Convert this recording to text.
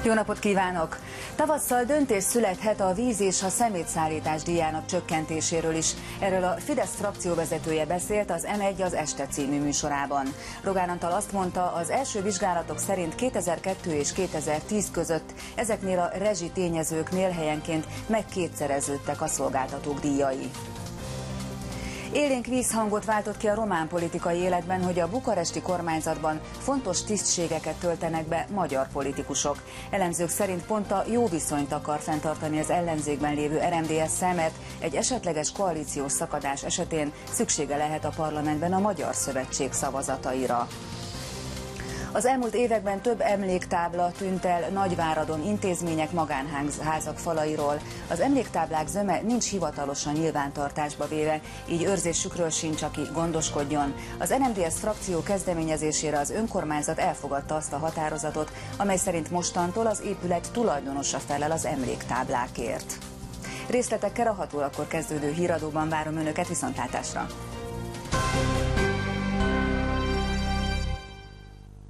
Jó napot kívánok! Tavasszal döntés születhet a víz és a szemétszállítás díjának csökkentéséről is. Erről a Fidesz frakcióvezetője beszélt az M1 az Este című műsorában. Rogán Antal azt mondta, az első vizsgálatok szerint 2002 és 2010 között ezeknél a rezsitényezőknél helyenként megkétszereződtek a szolgáltatók díjai. Élénk vízhangot váltott ki a román politikai életben, hogy a bukaresti kormányzatban fontos tisztségeket töltenek be magyar politikusok. Elemzők szerint pont a jó viszonyt akar fenntartani az ellenzékben lévő RMDSZ-szel, mert egy esetleges koalíciós szakadás esetén szüksége lehet a parlamentben a Magyar Szövetség szavazataira. Az elmúlt években több emléktábla tűnt el Nagyváradon intézmények, magánházak falairól. Az emléktáblák zöme nincs hivatalosan nyilvántartásba véve, így őrzésükről sincs, aki gondoskodjon. Az RMDSZ frakció kezdeményezésére az önkormányzat elfogadta azt a határozatot, amely szerint mostantól az épület tulajdonosa felel az emléktáblákért. Részletekkel a 6 órakor kezdődő híradóban várom Önöket, viszontlátásra!